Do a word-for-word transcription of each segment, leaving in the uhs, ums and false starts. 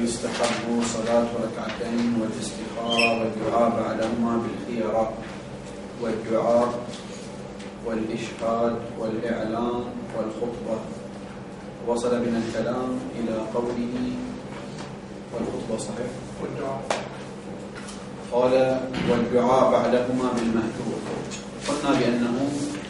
ويستحب صلاة ركعتين والاستخارة والدعاء بعدهما بالخيرة والدعاء والإشهاد والإعلان والخطبة. وصل بنا الكلام إلى قوله والخطبة صحيح والدعاء. قال والدعاء بعدهما بالمأثور. قلنا بأنه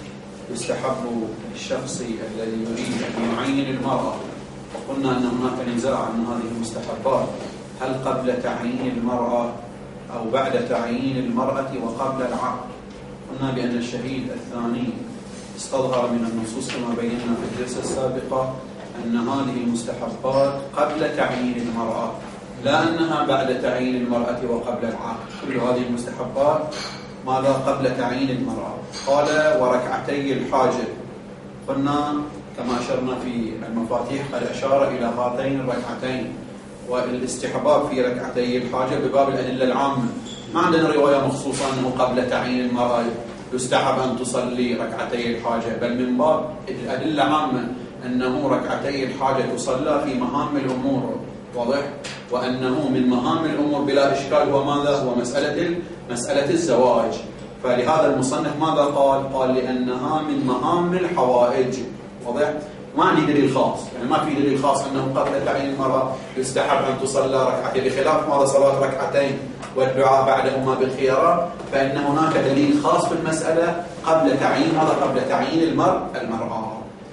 يستحب الشخص الذي يريد أن يعين المرأة، وقلنا أن هناك نزاع عن هذه المستحبات، هل قبل تعيين المرأة أو بعد تعيين المرأة وقبل العقد. قلنا بأن الشهيد الثاني استظهر من النصوص كما بينا في الجلسة السابقة أن هذه المستحبات قبل تعيين المرأة، لا أنها بعد تعيين المرأة وقبل العقد. كل هذه المستحبات ماذا قبل تعيين المرأة. قال وركعتي الحاجة. قلنا كما أشرنا في المفاتيح قد أشار إلى هاتين الركعتين، والاستحباب في ركعتي الحاجة بباب الأدلة العامة. ما عندنا رواية مخصوصة أنه قبل تعيين المرأة يستحب أن تصلي ركعتي الحاجة، بل من باب الأدلة عامة أنه ركعتي الحاجة تصلى في مهام الأمور، واضح؟ وأنه من مهام الأمور بلا إشكال هو ماذا؟ هو مسألة مسألة الزواج. فلهذا المصنف ماذا قال؟ قال لأنها من مهام الحوائج، واضح؟ ما عندي دليل خاص، يعني ما في دليل خاص أنه قبل تعيين المرأة يستحب أن تصلى ركعتين، بخلاف ماذا صلاة ركعتين والدعاء بعدهما بالخيرة، فإن هناك دليل خاص في المسألة قبل تعيين هذا قبل تعيين المرء المرأة.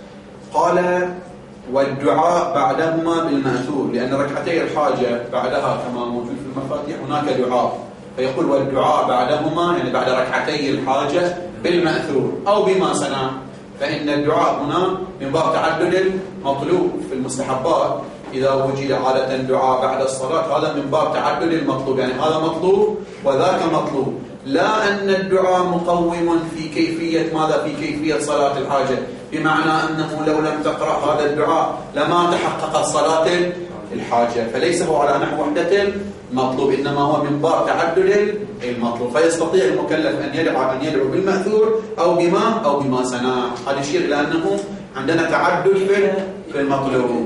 قال والدعاء بعدهما بالمأثور، لأن ركعتي الحاجة بعدها كما موجود في المفاتيح هناك دعاء، فيقول والدعاء بعدهما يعني بعد ركعتي الحاجة بالمأثور أو بما سنع. فإن الدعاء هنا من باب تعدد المطلوب في المستحبات، إذا وجد عادة دعاء بعد الصلاة هذا من باب تعدد المطلوب، يعني هذا مطلوب وذاك مطلوب، لا أن الدعاء مقوم في كيفية ماذا؟ في كيفية صلاة الحاجة، بمعنى أنه لو لم تقرأ هذا الدعاء لما تحققت صلاة الحاجة، فليس هو على نحو وحدة المطلوب، إنما هو من باب تعدد المطلوب، فيستطيع المكلف أن يدعو أن يدعو بالمأثور أو بما أو بما سنع. هذا يشير إلى أنه عندنا تعدد في في المطلوب.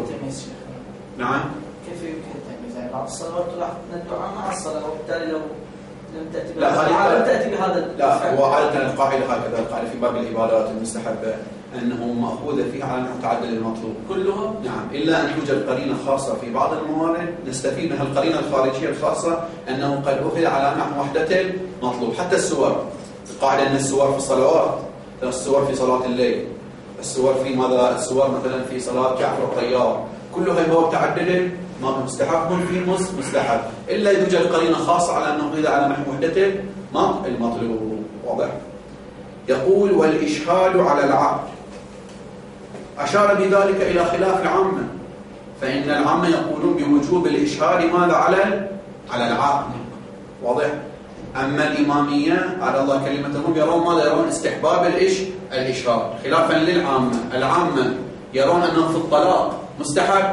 نعم. كيف يمكن التمييز؟ يعني بعض الصلوات تلاحظ أن الدعاء مع الصلاة، وبالتالي لو لم تأتي لا لم تأتي بهذا. لا، هو عادة القاعدة هكذا، القاعدة في باب العبادات المستحبة أنه مأخوذة فيها على نحو تعدد المطلوب كلها. نعم، إلا أن توجد قرينة خاصة في بعض الموارد نستفيد منها، القرينة الخارجية الخاصة أنه قد أخذ على نحو وحدة المطلوب. حتى السور، القاعدة أن السور في الصلوات، السور في صلاة الليل، السور في ماذا؟ السور مثلا في صلاة جعفر الطيار، كلها هو تعدد مستحب في مستحب، إلا يوجد قرينة خاصة على أنه إذا على نحو وحدة المطلوب، واضح؟ يقول والإشهاد على العقد. أشار بذلك إلى خلاف العامة، فإن العامة يقولون بوجوب الإشهاد ماذا؟ على على العقد، واضح؟ أما الإمامية على الله كلمتهم يرون ماذا؟ يرون استحباب الإش الإشهاد، خلافا للعامة. العامة يرون أنه في الطلاق مستحب،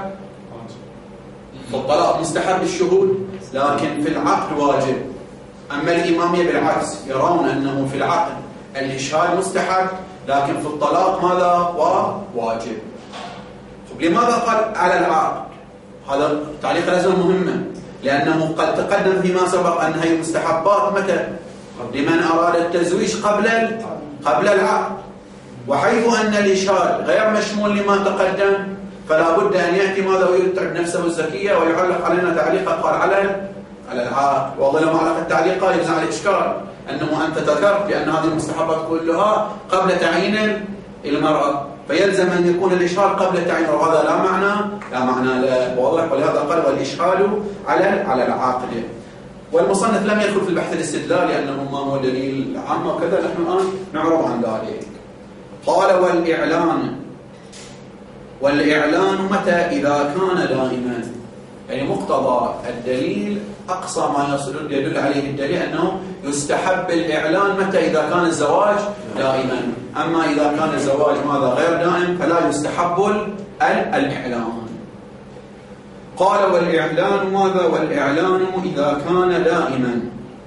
في الطلاق مستحب الشهود، لكن في العقد واجب. أما الإمامية بالعكس، يرون أنه في العقد الإشهاد مستحب، لكن في الطلاق ماذا؟ واجب. لماذا قال على العقد؟ هذا تعليق لازم مهمة، لأنه قد تقدم فيما سبق أن هي مستحبات متى؟ لمن أراد التزويج قبل قبل العقد، وحيث أن الإشهاد غير مشمول لما تقدم فلا بد أن يأتي ماذا ويتعب نفسه الزكية ويعلق علينا تعليقا قال على على العقد. والله لما علق التعليق قال يجعل الإشكال أنه أنت ذكرت بأن هذه المستحبات كلها قبل تعيين المرأة، فيلزم أن يكون الإشهاد قبل تعيين، وهذا لا معنى لا معنى لا واضح. ولهذا قال والإشهاد على على العقد. والمصنف لم يدخل في البحث الاستدلال لأنه ما هو دليل عام وكذا، نحن الآن نعرض عن ذلك. قال والإعلان. والإعلان متى؟ إذا كان دائما، يعني مقتضى الدليل أقصى ما يدل عليه الدليل أنه يستحب الإعلان متى؟ إذا كان الزواج دائما. أما إذا كان الزواج ماذا؟ غير دائم، فلا يستحب الإعلان. قال والإعلان ماذا؟ والإعلان إذا كان دائما.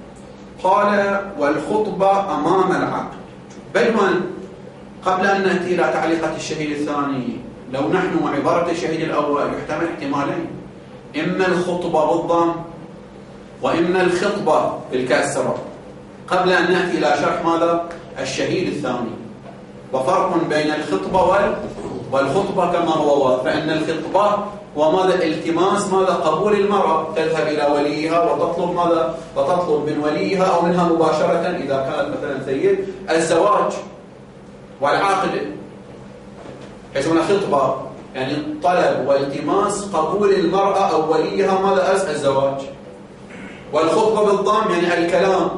قال والخطبة أمام العقد. بل من قبل أن نأتي إلى تعليقات الشهيد الثاني، لو نحن عبارة الشهيد الأول يحتمل احتمالين. إما الخطبة بالضم وإما الخطبة بالكسرة، قبل أن نأتي إلى شرح ماذا؟ الشهيد الثاني، وفرق بين الخطبة والخطبة كما هو واضح. فإن الخطبة هو ماذا؟ التماس ماذا؟ قبول المرأة، تذهب إلى وليها وتطلب ماذا؟ وتطلب من وليها أو منها مباشرة إذا كانت مثلا سيد الزواج والعقد، يسمونها خطبة، يعني طلب والتماس قبول المرأة أو وليها ماذا؟ الزواج. والخطبة بالضم يعني الكلام.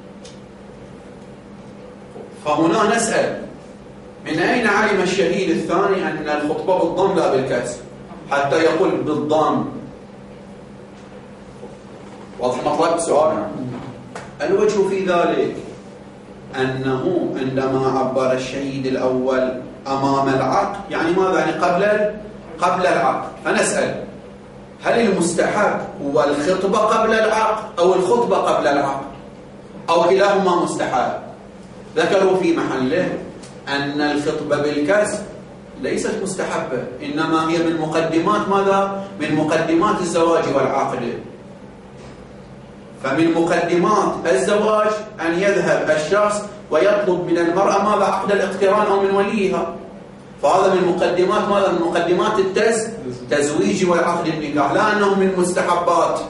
فهنا نسأل من أين علم الشهيد الثاني أن الخطبة بالضم لا بالكسر حتى يقول بالضم؟ واضح مطلب سؤال؟ الوجه في ذلك أنه عندما عبر الشهيد الأول أمام العقد، يعني ماذا؟ يعني قبل قبل العقد. فنسأل هل المستحب هو الخطبة قبل العقد أو الخطبة قبل العقد أو كلاهما مستحب؟ ذكروا في محله أن الخطبة بالكسر ليست مستحبة، إنما هي من مقدمات ماذا؟ من مقدمات الزواج والعقد. فمن مقدمات الزواج أن يذهب الشخص ويطلب من المرأة ماذا؟ عقد الاقتران أو من وليها. فهذا من مقدمات ماذا؟ من مقدمات التزويج والعقد النكاح، لا أنه من مستحبات.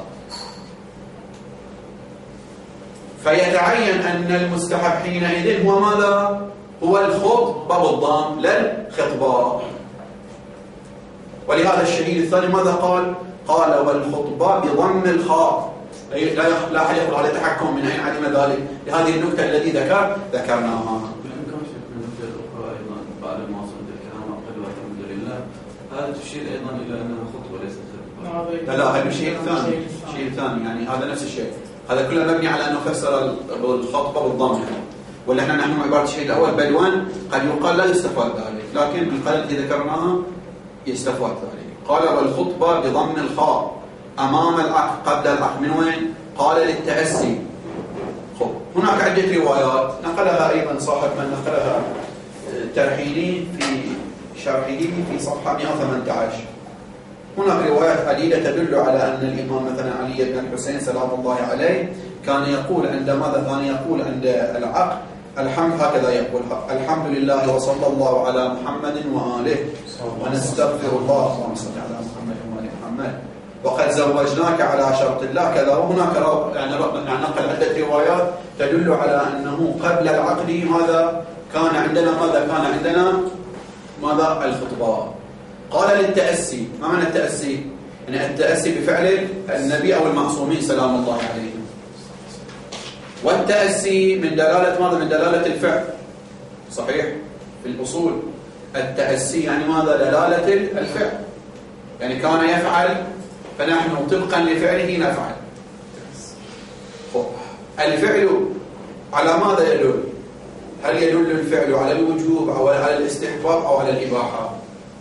فيتعين أن المستحب حينئذ هو ماذا؟ هو الخطبة بالضم لا الخطبة. ولهذا الشهيد الثاني ماذا قال؟ قال والخطبة بضم الخاء، لا لا أحد يقول على تحكم. من أين علم ذلك؟ لهذه النكتة التي ذكر ذكرناها. هذا تشير أيضا إلى أنها خطبة ليست خطبة. لا لا هذا شيء ثاني، شيء ثاني يعني هذا نفس الشيء. هذا كله مبني على أنه فسر الخطبة بالضم، ولا احنا نحن عبارة الشيء الأول بدوان قد يقال لا يستفاد ذلك، لكن بالقلم التي ذكرناها يستفاد ذلك. قال والخطبة بضم الخاء أمام العقد قبل العقد. من وين؟ قال للتأسي. خب هناك عدة روايات نقلها أيضا صاحب من نقلها الترحيلي في شرحه في صفحة مئة وثمانية عشر. هناك روايات عديدة تدل على أن الإمام مثلا علي بن الحسين سلام الله عليه كان يقول عند ماذا؟ كان يقول عند العقد الحمد، هكذا يقول الحمد لله وصلى الله على محمد وآله ونستغفر الله اللهم صل على محمد وآل محمد وقد زوجناك على شرط الله كذا. وهناك يعني نقل عدة روايات تدل على أنه قبل العقد ماذا كان عندنا؟ ماذا كان عندنا؟ ماذا؟ الخطبة. قال للتأسي. ما معنى التأسي؟ يعني التأسي بفعل النبي أو المعصومين سلام الله عليهم. والتأسي من دلالة ماذا؟ من دلالة الفعل. صحيح؟ في الأصول التأسي يعني ماذا؟ دلالة الفعل، يعني كان يفعل فنحن طبقا لفعله نفعل. الفعل على ماذا يدل؟ هل يدل الفعل على الوجوب أو على الاستحباب أو على الإباحة؟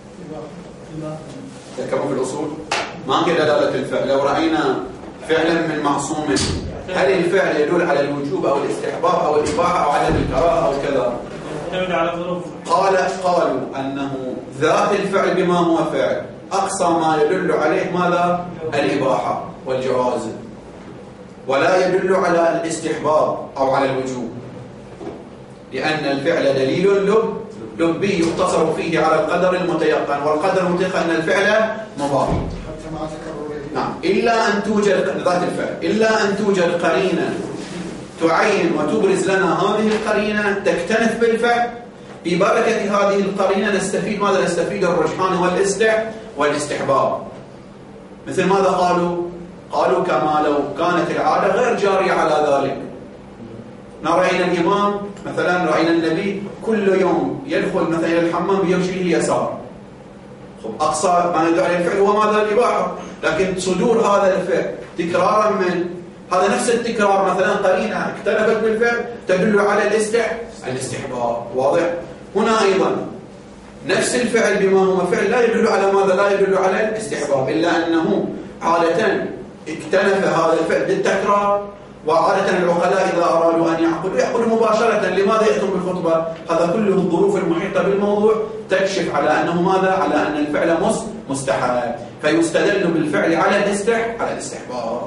ذكروا في الأصول ما هي دلالة الفعل. لو رأينا فعلا من معصوم هل الفعل يدل على الوجوب أو الاستحباب أو الإباحة أو على الكراهة أو كذا؟ قال قالوا أنه ذات الفعل بما هو فعل أقصى ما يدل عليه ماذا؟ الإباحة والجواز، ولا يدل على الاستحباب أو على الوجوب، لأن الفعل دليل لب لبي يقتصر فيه على القدر المتيقن، والقدر المتيقن أن الفعل مباح. نعم، إلا أن توجد ذات الفعل، إلا أن توجد قرينة تعين وتبرز لنا هذه القرينة تكتنف بالفعل. ببركة هذه القرينة نستفيد ماذا؟ نستفيد الرجحان والاستح والاستحباب. مثل ماذا قالوا؟ قالوا كما لو كانت العادة غير جارية على ذلك. رأينا الإمام مثلا، رأينا النبي كل يوم يدخل مثلا إلى الحمام بيمشي اليسار. خب أقصى ما ندعو عليه الفعل هو ماذا؟ الإباحة، لكن صدور هذا الفعل تكرارا من هذا نفس التكرار مثلا قرينة اكتنفت بالفعل تدل على الاستح الاستحباب. واضح؟ هنا أيضا نفس الفعل بما هو فعل لا يدل على ماذا؟ لا يدل على الاستحباب، إلا أنه عادة اكتنف هذا الفعل بالتكرار وعادة العقلاء إذا أرادوا أن يعقدوا يعقدوا مباشرة. لماذا يأتون بالخطبة؟ هذا كله الظروف المحيطة بالموضوع تكشف على أنه ماذا؟ على أن الفعل مستحب، فيستدل بالفعل على الاستح على الاستحباب.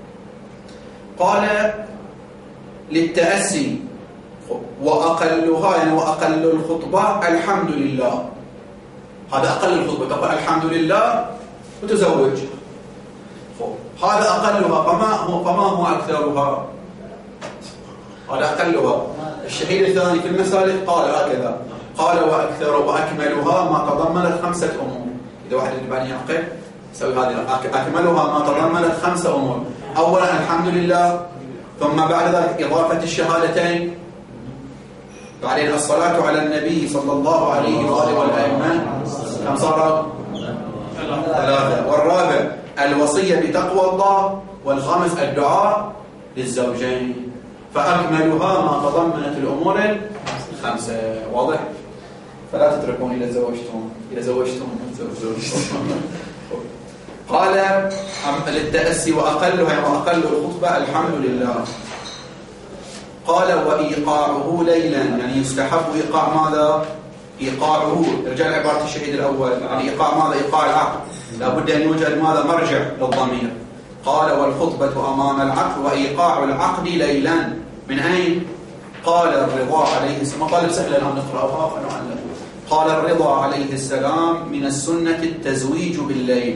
قال للتأسي وأقلها، يعني وأقل الخطبة الحمد لله. هذا أقل الخطبة، تقول الحمد لله وتزوج، هذا أقلها. فما هو فما هو أكثرها؟ هذا أقلها. الشهيد الثاني في المسالك قال هكذا، قال وأكثر وأكملها ما تضمنت خمسة أمور. إذا واحد يريد أن يعقل يسوي هذه، أكملها ما تضمنت خمسة أمور. أولا الحمد لله، ثم بعد ذلك إضافة الشهادتين، بعدين الصلاة على النبي صلى الله عليه وآله والأئمة، كم صار؟ ثلاثة. والرابع الوصية بتقوى الله، والخامس الدعاء للزوجين. فأكملها ما تضمنت الأمور الخمسة. واضح؟ فلا تتركون إذا زوجتم إذا زوجتم زوجتم. قال للتأسي وأقلها وأقل الخطبة الحمد لله. قال وإيقاعه ليلا، يعني يستحب إيقاع ماذا؟ إيقاعه، رجع لعبارة الشهيد الأول، يعني إيقاع ماذا؟ إيقاع العقد. لابد أن يوجد ماذا؟ مرجع للضمير. قال والخطبة أمام العقد وإيقاع العقد ليلا. من أين؟ قال الرضا عليه السلام. مطالب سهلة الآن نقرأها ونعلم. قال الرضا عليه السلام من السنة التزويج بالليل.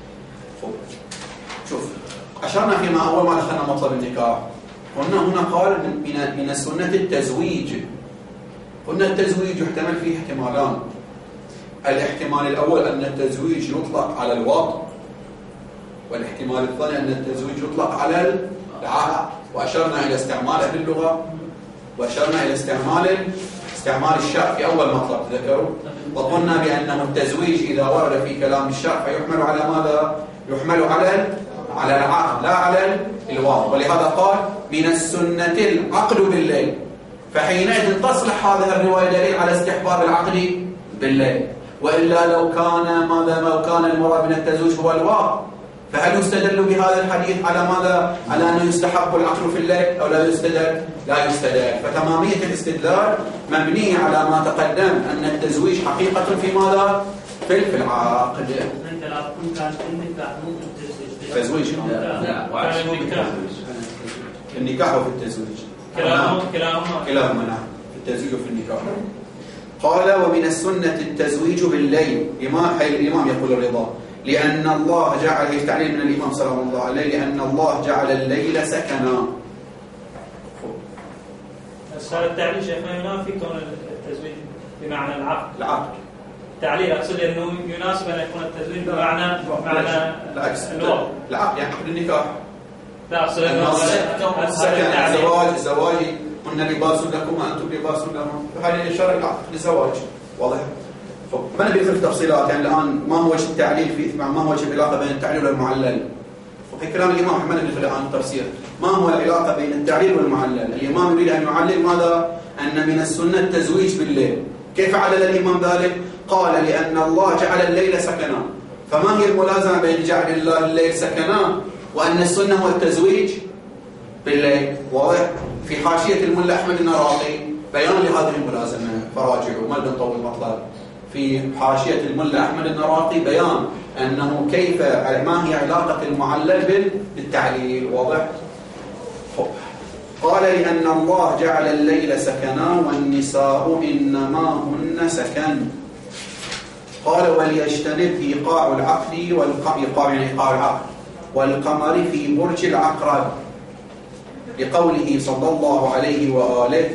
شوف، أشرنا فيما أول ما دخلنا مطلب النكاح، قلنا هنا قال من من السنة التزويج. قلنا التزويج يحتمل فيه احتمالان. الاحتمال الأول أن التزويج يطلق على الوطء، والاحتمال الثاني أن التزويج يطلق على العقد. وأشرنا إلى استعماله في اللغة، وأشرنا إلى استعمال استعمال الشرع في أول مطلب تذكروا، وقلنا بأنه التزويج إذا ورد في كلام الشرع فيحمل على ماذا؟ يحمل على على العقد لا على الوطء. ولهذا قال من السنة العقد بالليل، فحينئذ تصلح هذه الرواية دليل على استحباب العقد بالليل. وإلا لو كان ماذا لو كان المراد من التزويج هو الوطء، فهل يستدل بهذا الحديث على ماذا؟ على أنه يستحب العقد في الليل أو لا يستدل؟ لا يستدل. فتمامية الاستدلال مبنية على ما تقدم أن التزويج حقيقة في ماذا؟ في العقد. أنت لا كنت عن النكاح مو في التزويج. لا لا وعشان النكاح النكاح وفي التزويج كلاهما كلاهما كلاهما نعم، في التزويج وفي النكاح. قال ومن السنة التزويج بالليل. لما حي الإمام يقول الرضا لأن الله جعل تعليل من الإمام صلى الله عليه وسلم لأن الله جعل الليل سكنا. صار التعليل شيخنا ينافي كون التزويج بمعنى العقد. العقد التعليل أقصد أنه يناسب أن يكون التزويج بمعنى بمعنى الوضع. العقد يعني عقد النكاح. لا أقصد أنه سكن الزواج الزواج هن لباس لكم وأنتم لباس لهم، فهذه إشارة العقد للزواج. واضح؟ ما نبي في التفصيلات، يعني الآن ما هو وجه التعليل في ما هو وجه العلاقة بين التعليل والمعلل. وفي كلام الإمام أحمد بن الآن التفسير ما هو العلاقة بين التعليل والمعلل. الإمام يريد أن يعلل ماذا؟ أن من السنة التزويج بالليل. كيف علل الإمام ذلك؟ قال لأن الله جعل الليل سكنا. فما هي الملازمة بين جعل الله الليل سكنا وأن السنة هو التزويج بالليل؟ واضح؟ في حاشية الملا أحمد النراقي بيان لهذه الملازمة، فراجعوا ما بنطول المطلب. في حاشية الملا أحمد النراقي بيان أنه كيف ما هي علاقة المعلل بالتعليل. واضح؟ قال لأن الله جعل الليل سكنا والنساء إنما هن سكن. قال وليجتنب إيقاع العقد والقمر يعني إيقاع العقد والقمر في برج العقرب لقوله صلى الله عليه وآله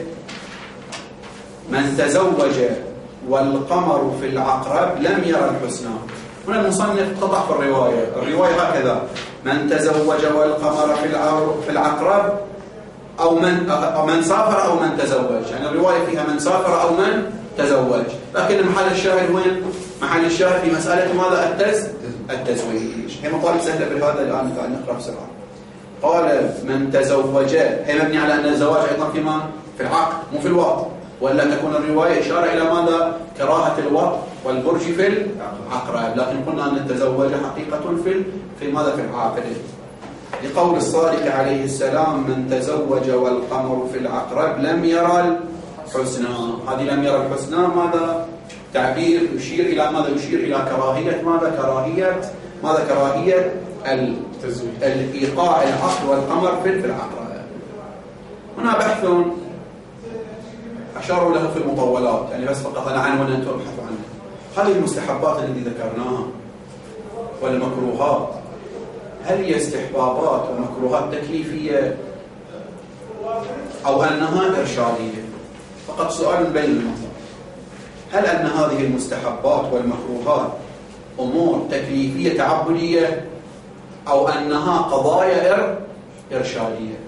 من تزوج والقمر في العقرب لم يرى الحسنى. هنا المصنف قطع في الرواية الرواية هكذا من تزوج والقمر في العقرب أو من أو من سافر أو من تزوج، يعني الرواية فيها من سافر أو من تزوج، لكن محل الشاهد وين؟ محل الشاهد في مسألة ماذا؟ التز التزويج. هي مطالب سهلة بهذا الآن نقرأ بسرعة. قال من تزوج هي مبني على أن الزواج أيضا في ما؟ في العقد مو في الوطء، ولا تكون الرواية إشارة إلى ماذا؟ كراهة الوطء والبرج في العقرب، لكن قلنا أن التزوج حقيقة في في ماذا؟ في العقد. لقول الصادق عليه السلام: من تزوج والقمر في العقرب لم يرى الحسنى. هذه لم يرى الحسنى ماذا؟ تعبير يشير إلى ماذا؟ يشير إلى كراهية ماذا؟ كراهية ماذا؟ كراهية الإيقاع العقد والقمر في العقرب. هنا بحث أشاروا له في المطولات، يعني بس فقط أنا عنوان أنتم ابحثوا عنه. هذه المستحبات التي ذكرناها والمكروهات، هل هي استحبابات ومكروهات تكليفية أو أنها إرشادية؟ فقط سؤال بين المنظر. هل أن هذه المستحبات والمكروهات أمور تكليفية تعبدية أو أنها قضايا إرشادية؟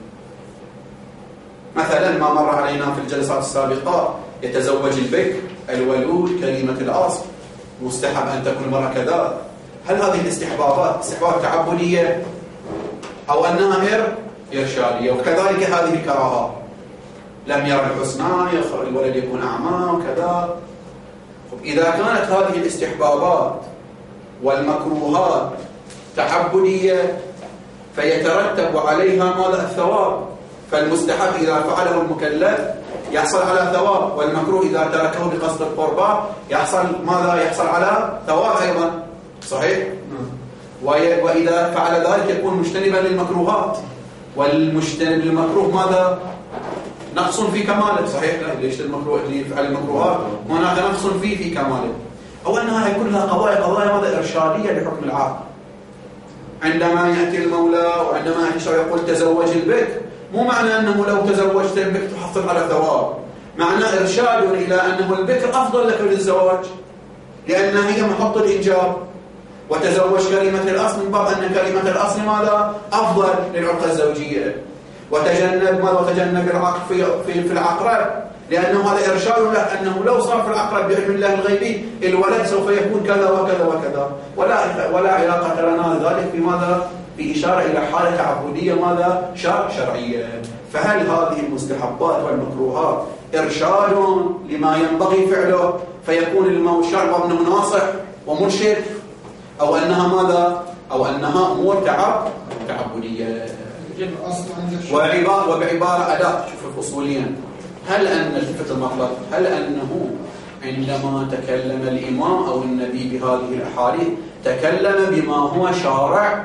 مثلا ما مر علينا في الجلسات السابقة: يتزوج البكر الولود كريمة الأصل، مستحب أن تكون المرأة كذا. هل هذه الاستحبابات استحباب تعبدية أو أنها إرشادية؟ وكذلك هذه الكراهات: لم يرى الحسنى، الولد يكون أعمى وكذا. إذا كانت هذه الاستحبابات والمكروهات تعبدية فيترتب عليها ماذا؟ الثواب. فالمستحب إذا فعله المكلف يحصل على ثواب، والمكروه إذا تركه بقصد القربى يحصل ماذا؟ يحصل على ثواب أيضا. صحيح؟ وإذا فعل ذلك يكون مجتنبا للمكروهات، والمجتنب للمكروه ماذا؟ نقص في كماله. صحيح؟ ليش المكروه اللي يفعل المكروهات هناك نقص فيه في كماله. أو أنها يكون لها قضايا قضايا ماذا؟ إرشادية لحكم العاقل. عندما يأتي المولى وعندما يأتي الشرع يقول تزوج البكر، مو معنى أنه لو تزوجت البكر تحصل على ثواب، معنى إرشاد إلى أنه البكر أفضل لك للزواج لأنها هي محط الإنجاب. وتزوج كريمة الأصل من باب أن كريمة الأصل ماذا؟ أفضل للعلاقة الزوجية. وتجنب ماذا؟ وتجنب العقل في, في, في العقرب، لأنه هذا إرشاد له أنه لو صار في العقرب بعلم الله الغيبي الولد سوف يكون كذا وكذا وكذا، ولا ولا علاقة لنا ذلك بماذا؟ بإشارة إلى حالة تعبدية ماذا؟ شرعية. فهل هذه المستحبات والمكروهات إرشاد لما ينبغي فعله فيكون الشرع ابنه ناصح ومرشد، أو أنها ماذا؟ أو أنها أمور تعب تعبدية؟ وعبارة وبعبارة أداة. شوف الأصوليا، هل أن الفت المطلب هل أنه عندما تكلم الإمام أو النبي بهذه الأحاديث تكلم بما هو شارع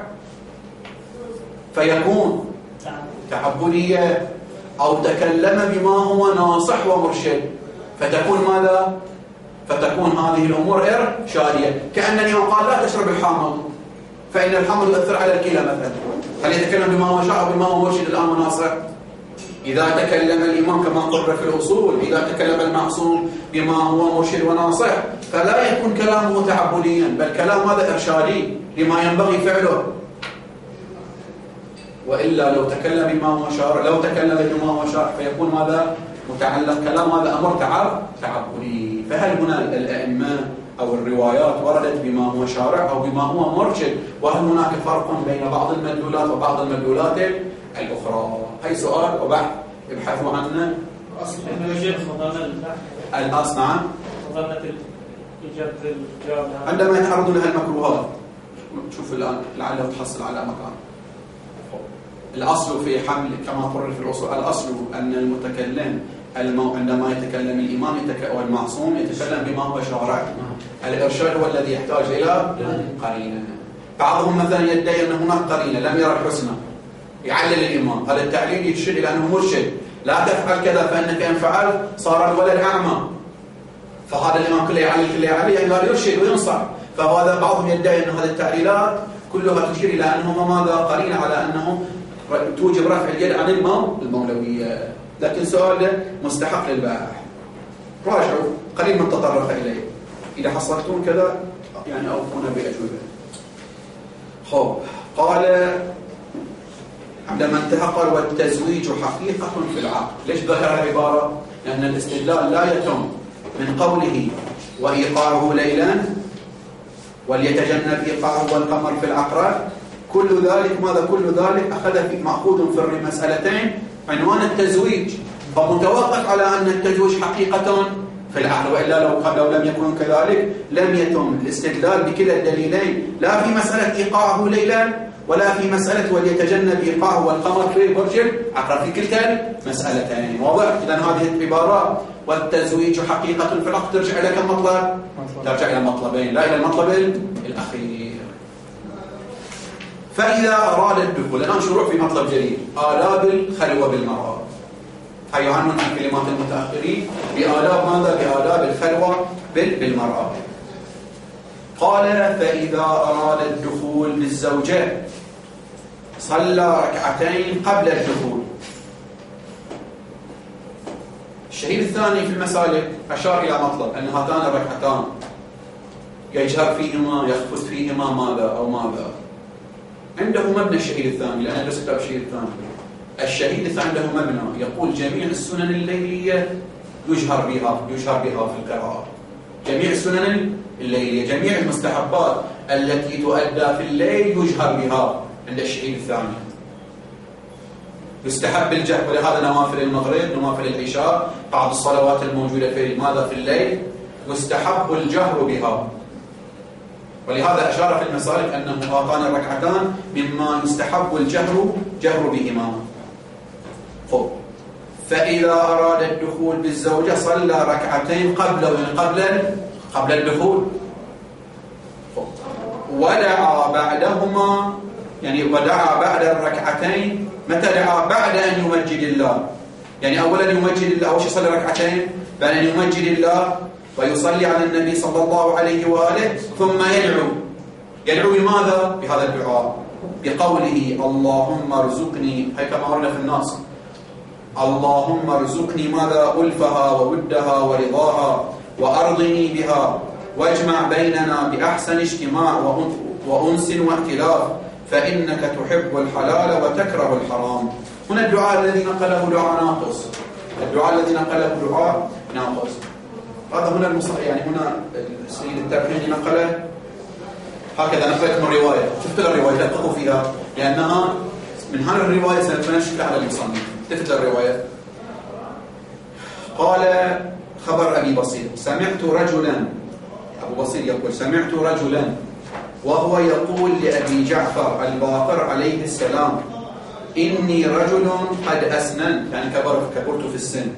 فيكون تعبدية، أو تكلم بما هو ناصح ومرشد فتكون ماذا؟ فتكون هذه الأمور إرشادية. كأن الإمام قال لا تشرب الحامض فإن الحامض يؤثر على الكلى مثلا، هل يتكلم بما هو شارع وبما هو مرشد الآن وناصح؟ إذا تكلم الإمام كما قرر في الأصول، إذا تكلم المعصوم بما هو مرشد وناصح فلا يكون كلامه تعبديا، بل كلام هذا إرشادي لما ينبغي فعله. وإلا لو تكلم بما هو شارع لو تكلم بما هو شارع فيكون ماذا؟ متعلق كلام هذا أمر تعب تعبدي. فهل هنا الأئمة أو الروايات وردت بما هو شارع أو بما هو مرشد؟ وهل هناك فرق بين بعض المدلولات وبعض المدلولات الأخرى؟ هي سؤال وبحث ابحثوا عنه. الأصل نعم. عندما يتعرضوا لها المكروهات شوف الآن لعله تحصل على مكان. الأصل في حمل كما قرر في الأصول، الأصل أن المتكلم المو... عندما يتكلم الإمام يتك... والمعصوم يتكلم بما هو شارع. الإرشاد هو الذي يحتاج إلى قرينة. بعضهم مثلا يدعي أن هناك قرينة لم يرى الحسنى يعلل الإمام، هذا التعليل يشير إلى أنه مرشد، لا تفعل كذا فإنك إن فعلت صار الولد أعمى، فهذا الإمام كله يعلل كله يعلل يعني قال يرشد وينصح. فهذا بعضهم يدعي أن هذه التعليلات كلها تشير إلى أنه ماذا؟ قرينة على أنه توجب رفع اليد عن المولوية. لكن سؤال مستحق للباحث، راجعوا قليل من تطرق إليه، إذا حصلتون كذا يعني أوفونا بأجوبة. خب قال عندما انتهى قال والتزويج حقيقة في العقل. ليش ذكر العبارة؟ لأن الاستدلال لا يتم من قوله وإيقاعه ليلا وليتجنب إيقاعه والقمر في العقرب، كل ذلك ماذا؟ كل ذلك أخذ في مأخوذ في المسألتين عنوان التزويج، فمتوقف على أن التزويج حقيقة في العقل، وإلا لو لو لم يكن كذلك لم يتم الاستدلال بكلا الدليلين، لا في مسألة إيقاعه ليلا ولا في مسألة وليتجنب إيقاعه والقمر في برج العقرب، في كلتا المسألتين. واضح؟ إذا هذه العبارات والتزويج حقيقة في العقد ترجع إلى كم مطلب؟ ترجع إلى مطلبين، لا إلى المطلب الأخير. فإذا أراد الدخول، الآن شروع في مطلب جديد، آداب الخلوة بالمرأة. هاي عنون في كلمات المتأخرين بآداب ماذا؟ بآداب الخلوة بالمرأة. قال: فإذا أراد الدخول بالزوجة صلى ركعتين قبل الدخول. الشهيد الثاني في المسالك أشار إلى مطلب أن هاتان الركعتان يجهر فيهما يخفت فيهما ماذا أو ماذا. عنده مبنى الشهيد الثاني، لأن درس كتاب الشهيد الثاني. الشهيد الثاني له مبنى يقول جميع السنن الليلية يجهر بها يجهر بها في القراءة. جميع السنن الليلية، جميع المستحبات التي تؤدى في الليل يجهر بها عند الشهيد الثاني. يستحب الجهر، ولهذا نوافل المغرب، نوافل العشاء، بعض الصلوات الموجودة في ماذا في الليل يستحب الجهر بها. ولهذا أشار في المسالك أنه هاتان الركعتان مما يستحب الجهر جهر بهما. خب. فإذا أراد الدخول بالزوجة صلى ركعتين قبل قبل قبل الدخول، ودعا بعدهما، يعني ودعا بعد الركعتين. متى دعا؟ بعد أن يمجد الله، يعني أولا يمجد الله، أول شيء يصلي ركعتين، بعد أن يمجد الله ويصلي على النبي صلى الله عليه وآله، ثم يدعو. يدعو بماذا؟ بهذا الدعاء، بقوله: اللهم ارزقني، هي كما ورد في الناس، اللهم ارزقني ماذا؟ ألفها وودها ورضاها، وأرضني بها، واجمع بيننا بأحسن اجتماع وأنس وائتلاف، فإنك تحب الحلال وتكره الحرام. هنا الدعاء الذي نقله دعاء ناقص، الدعاء الذي نقله دعاء ناقص. هذا هنا المصحف، يعني هنا السيد التابعي نقله هكذا، نقلت من الرواية. شفت الرواية دققوا فيها، لأنها من هذه الرواية سنتمنشكل على المصنف. شفت الرواية. قال: خبر أبي بصير: سمعت رجلا، أبو بصير يقول: سمعت رجلا وهو يقول لأبي جعفر الباقر عليه السلام: إني رجل قد أسننت، يعني كبرت في السن،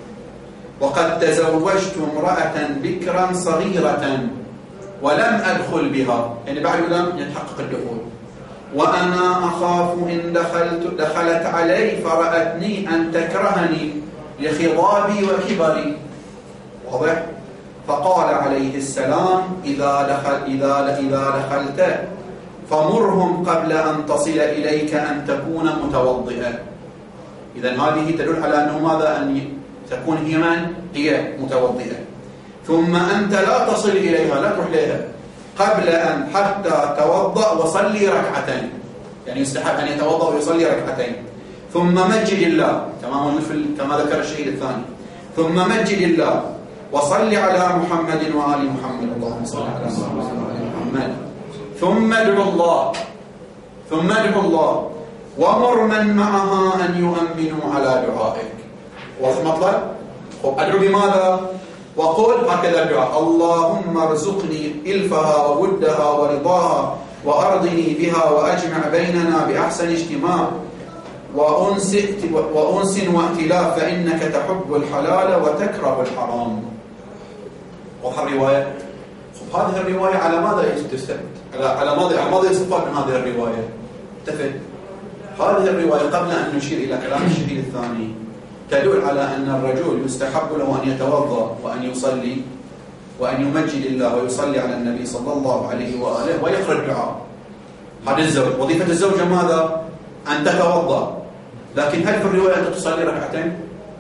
وقد تزوجت امرأة بكرا صغيرة ولم أدخل بها، يعني بعد لم يتحقق الدخول، وأنا أخاف إن دخلت دخلت علي فرأتني أن تكرهني لخضابي وكبري. واضح؟ فقال عليه السلام: إذا دخل إذا إذا دخلت فمرهم قبل أن تصل إليك أن تكون متوضئا. إذا هذه تدل على أنه ماذا؟ أن تكون هي من؟ هي متوضئة. ثم أنت لا تصل إليها، لا تروح إليها قبل أن حتى توضأ وصلي ركعتين، يعني يستحب أن يتوضأ ويصلي ركعتين. ثم مجد الله، تمام مثل كما ذكر الشهيد الثاني. ثم مجد الله وصل على محمد وآل محمد، اللهم صل على محمد. ثم ادعو الله ثم ادعو الله ومر من معها أن يؤمنوا على دعائك. واضح المطلب؟ أدعو بماذا؟ وقل هكذا الدعاء: اللهم ارزقني إلفها وودها ورضاها، وأرضني بها، وأجمع بيننا بأحسن اجتماع وأنس وأنس وائتلاف، فإنك تحب الحلال وتكره الحرام. وهذه الرواية، هذه الرواية على ماذا تستند؟ على على ماذا على ماذا يستفاد من هذه الرواية؟ اتفق. هذه الرواية قبل أن نشير إلى كلام الشهيد الثاني تدل على أن الرجل يستحب له أن يتوضأ وأن يصلي وأن يمجد الله ويصلي على النبي صلى الله عليه وآله ويقرأ الدعاء. هذا الزوج، وظيفة الزوجة ماذا؟ أن تتوضأ. لكن هل في الرواية أن تصلي ركعتين؟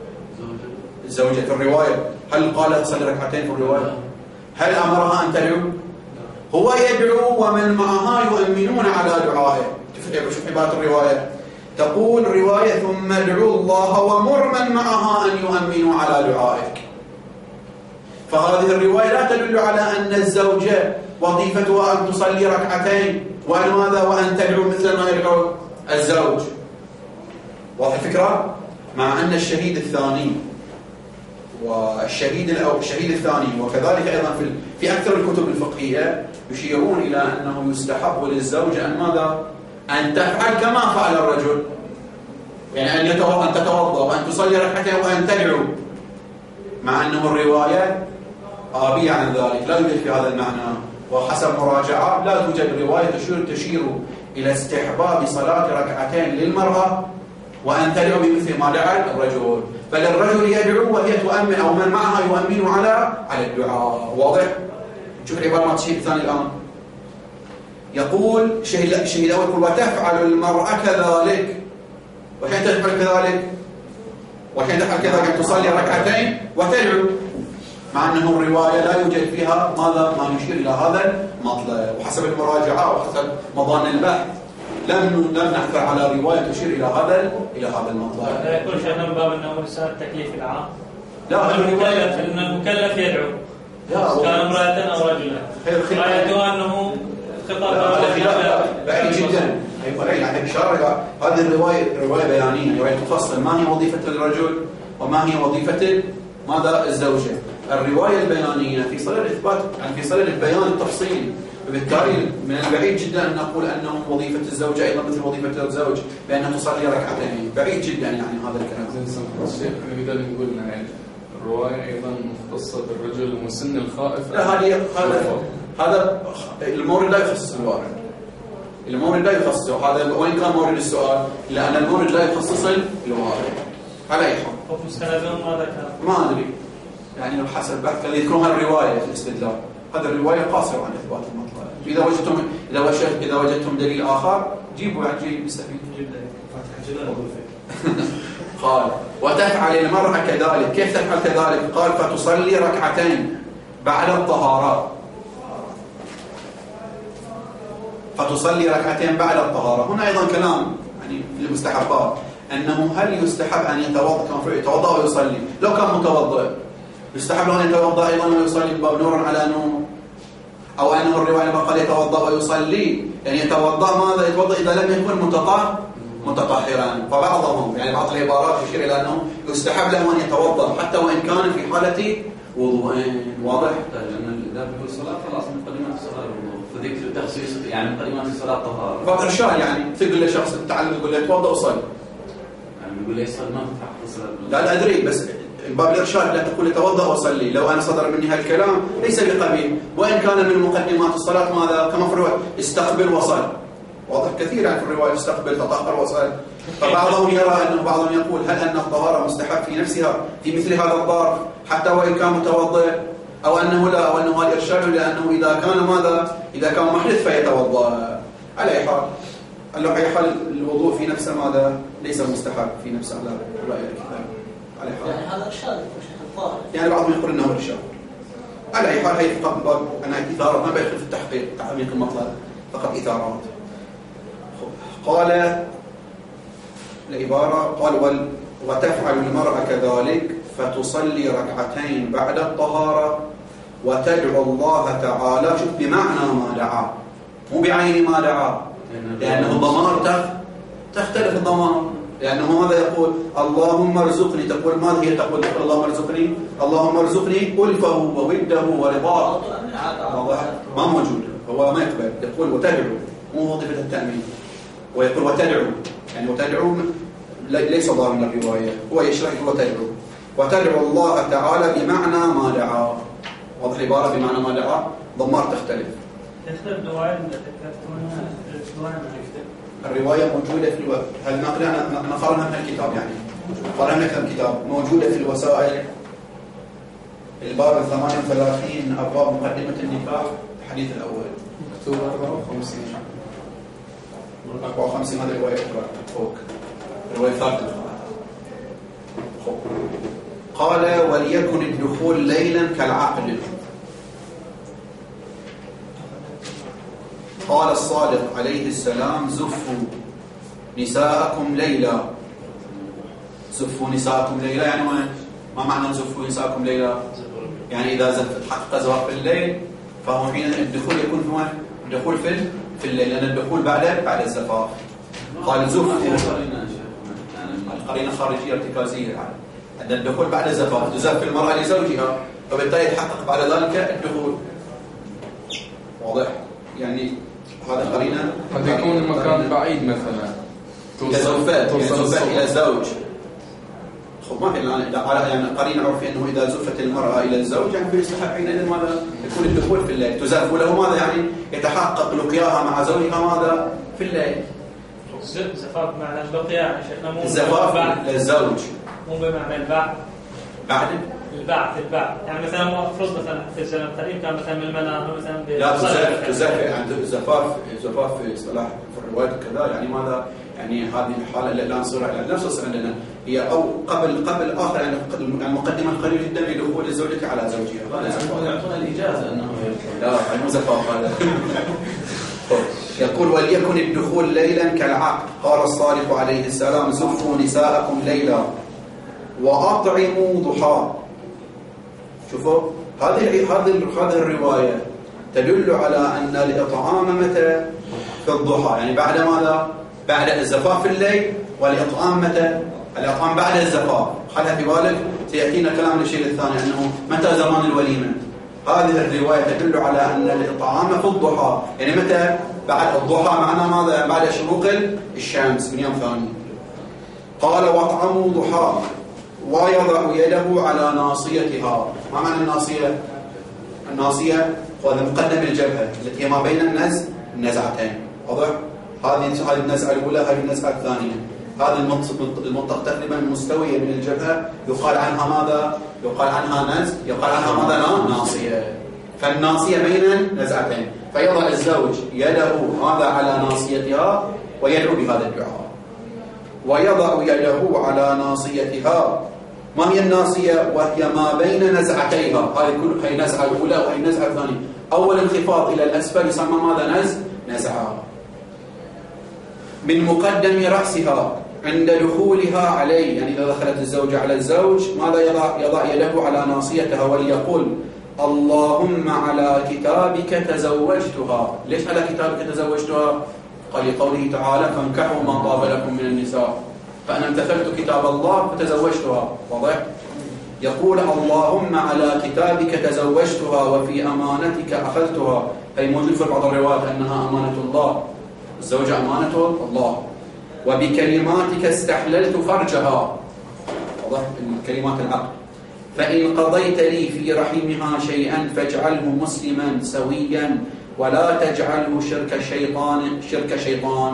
الزوجة في الرواية هل قال تصلي ركعتين في الرواية؟ هل أمرها أن تدعو؟ هو يدعو ومن معها يؤمنون على دعائه. شوف عبارة الرواية، تقول الرواية: ثم ادعوا الله ومر من معها أن يؤمنوا على دعائك. فهذه الرواية لا تدل على أن الزوجة وظيفتها أن تصلي ركعتين وأن ماذا؟ وأن تدعو مثل ما يدعو الزوج. واضح الفكرة؟ مع أن الشهيد الثاني والشهيد الأو الشهيد الثاني وكذلك أيضا في في أكثر الكتب الفقهية يشيرون إلى أنه يستحب للزوج أن ماذا؟ أن تفعل كما فعل الرجل، يعني أن يتوضأ أن تتوضأ وأن تصلي ركعتين وأن تدعو، مع أنه الرواية آبية عن ذلك، لا يوجد في هذا المعنى. وحسب مراجعة لا توجد رواية تشير تشير إلى استحباب صلاة ركعتين للمرأة وأن تدعو بمثل ما دعا الرجل، بل الرجل يدعو وهي تؤمن أو من معها يؤمن على على الدعاء. واضح؟ شوف العبارة ما تشير الثاني الآن. يقول شيء شيء الأول يقول وتفعل المرأة كذلك، وحين تفعل كذلك وحين تفعل كذلك تصلي ركعتين وتدعو، مع أنه الرواية لا يوجد فيها ماذا ما يشير إلى هذا المطلب. وحسب المراجعة وحسب مضان البحث لم لم نحثر على رواية تشير إلى هذا إلى هذا المطلب. لا يكون شيخنا من باب أنه رسالة التكليف العام. لا المكلف أن المكلف يدعو كان امرأة أو رجلا. رأيتها أنه خطاب بعيد جدا. يعني إشارة هذه الرواية رواية بيانية، رواية تفصل ما هي وظيفة الرجل وما هي وظيفة ماذا الزوجة. الرواية البيانية في صدد إثبات، يعني في صدد البيان التفصيلي، وبالتالي من البعيد جدا أن نقول أنه وظيفة الزوجة أيضا مثل وظيفة الزوج بأنها تصلي ركعتين. بعيد جدا يعني هذا الكلام. الشيخ نقدر نقول يعني الرواية أيضا مختصة بالرجل ومسن الخائف. لا هذه هذا هذا المورد لا يخصص الوارد، المورد لا يخصصه. هذا وين كان مورد السؤال، لأن المورد لا يخصص الوارد على أي حال. حكم مستندهم ماذا كان؟ ما أدري، يعني لو حسب بحث الذي يذكرون الرواية في الاستدلال، هذا الرواية قاصرة عن إثبات المطلب. إذا وجدتم إذا وجدتم إذا وجدتم دليل آخر جيبوا عن جيل بيستفيد. قال وتفعل المرأة كذلك. كيف تفعل كذلك؟ قال فتصلي ركعتين بعد الطهارة. فتصلي ركعتين بعد الطهارة. هنا أيضا كلام يعني في المستحبات، أنه هل يستحب أن يتوضأ كما يتوضأ ويصلي؟ لو كان متوضئ يستحب له أن يتوضأ أيضا ويصلي باب نور على نور، أو أنه الرواية لما قال يتوضأ ويصلي يعني يتوضأ ماذا؟ يتوضأ إذا لم يكن متطهرا متطهرا. فبعضهم يعني بعض العبارات تشير إلى أنه يستحب له أن يتوضأ حتى وإن كان في حالة وضوءين. واضح؟ لأن إذا بيقول الصلاة خلاص مقدمات الصلاة الوضوء، فذكر التخصيص يعني مقدمات الصلاة طهارة. فإرشاد يعني تقول لشخص تعلم تقول له توضأ وصلي. يعني بيقول لي يصلي ما تفتح الصلاة. لا لا أدري، بس باب الإرشاد لا تقول توضأ وصلي. لو أنا صدر مني هالكلام ليس بقبيل، وإن كان من مقدمات الصلاة ماذا كما في الرواية استقبل وصل. واضح كثير يعني في الرواية استقبل تطهر وصل. فبعضهم يرى أنه بعضهم يقول هل أن الطهارة مستحب في نفسها في مثل هذا الظرف حتى وإن كان متوضئ، أو أنه لا، أو أنه هذا إرشاد لأنه إذا كان ماذا إذا كان محدث فيتوضأ. على أي حال على أي حال الوضوء في نفسه ماذا ليس مستحب في نفسه على رأي الكتاب. على حال يعني هذا إرشاد شيخ الظاهر، يعني بعضهم يقول انه إرشاد. على اي حال هي فقط باب انا اثاره ما بيدخل في التحقيق تعميق المطلب، فقط اثارات. قال العباره قال وال وتفعل المرأة كذلك فتصلي ركعتين بعد الطهارة وتدعو الله تعالى. شوف بمعنى ما دعا مو بعين ما دعا، لأنه الضمائر تختلف الضمائر. لأنه ماذا يقول؟ اللهم ارزقني، تقول ماذا هي تقول؟ تقول اللهم ارزقني اللهم ارزقني ألفه ووده ورضاه. ما موجود، هو ما يقبل. يقول وتدعو، مو وظيفة التأمين. ويقول وتدعو يعني وتدعو ليس ظاهر من الرواية، هو يشرح وتدعو وتدعو الله تعالى بمعنى ما دعا. واضح العبارة بمعنى ما دعا، ضمار تختلف. تختلف الرواية اللي ذكرتونها الرواية الرواية موجودة في الوقت. هل نقرأ نقرأها من الكتاب يعني قرأنا من الكتاب موجودة في الوسائل الباب ثمانية وثلاثين أبواب مقدمة النكاح الحديث الأول مكتوب أربعة وخمسين أربعة وخمسين. هذه الرواية أخرى فوق الرواية الثالثة. قال وليكن الدخول ليلا كالعقد. قال الصادق عليه السلام زفوا نساءكم ليلا. زفوا نساءكم ليلا يعني ما معنى زفوا نساءكم ليلا؟ يعني إذا زفت حقق زواج في الليل فهو حين الدخول يكون هو الدخول في في الليل، لأن الدخول بعد بعد الزفاف. قال زفوا القرينة خارجية ارتكازية يعني أن الدخول بعد الزفاف تزف المرأة لزوجها فبالتالي يتحقق بعد ذلك الدخول. واضح؟ يعني هذا قرينه. قد يكون المكان بعيد مثلا إذا زفت يعني زفت إلى الزوج، خب ما في يعني قرينه عرفي أنه إذا زفت المرأة إلى الزوج يعني يستحق حينئذ ماذا يكون الدخول في الليل، تزاف له ماذا يعني يتحقق لقياها مع زوجها ماذا في الليل. زفاف بمعنى اللقيا يعني شيخنا، مو الزفاف للزوج مو بمعنى البعث. بعد البعث البعث يعني مثلا مفروض مثلا في الزمن القديم كان مثلا من المنام مثلا لا تزاف تزاف يعني زفاف زفاف في اصطلاح في الروايات كذا يعني ماذا يعني هذه الحاله اللي لا نصير على نفس الصيغه عندنا هي او قبل قبل اخر يعني المقدمه القليله جدا لدخول الزوجه على زوجها. يعطونا الاجازه انه لا يعني مو زفاف هذا. يقول وليكن الدخول ليلا كالعقد. قال الصالح عليه السلام زفوا نساءكم ليلا واطعموا ضحى. شوفوا هذه هذه هذه الروايه تدل على ان الاطعام متى في الضحى يعني بعد ماذا بعد الزفاف في الليل، والاطعام متى الاطعام بعد الزفاف. خلها في بالك سياتينا كلام للشيء الثاني انه متى زمان الوليمه. هذه الروايه تدل على ان الاطعام في الضحى يعني متى بعد الضحى معناه ماذا بعد شروق الشمس من يوم ثاني. قال واطعموا ضحى ويضع يده على ناصيتها. ما معنى الناصيه؟ الناصيه هو مقدم الجبهه التي هي ما بين النزع النزعتين. واضح؟ هذه هذه النزعه الاولى هذه النزعه الثانيه. هذه المنطقه تقريبا مستويه من الجبهه يقال عنها ماذا؟ يقال عنها نزع، يقال عنها ماذا؟ لا ناصيه. فالناصيه بين النزعتين، فيضع الزوج يده هذا على ناصيتها ويدعو بهذا الدعاء. ويضع يده على ناصيتها. ما هي الناصيه؟ وهي ما بين نزعتيها. هذه كل هي النزعه الاولى وهي النزعه الثانيه. اول انخفاض الى الاسفل يسمى ماذا؟ نزع نزعه. من مقدم راسها عند دخولها عليه يعني اذا دخلت الزوجه على الزوج ماذا يضع؟ يضع يده على ناصيتها وليقول اللهم على كتابك تزوجتها. ليش على كتابك تزوجتها؟ قال لقوله تعالى فانكحوا ما طاب لكم من النساء، فأنا امتثلت كتاب الله فتزوجتها. واضح؟ يقول اللهم على كتابك تزوجتها وفي أمانتك أخذتها. أي موجود في بعض الروايات أنها أمانة الله، الزوجة أمانة الله. وبكلماتك استحللت فرجها. واضح؟ كلمات العقد. فإن قضيت لي في رحمها شيئا فاجعله مسلما سويا ولا تجعله شرك شيطان شرك شيطان.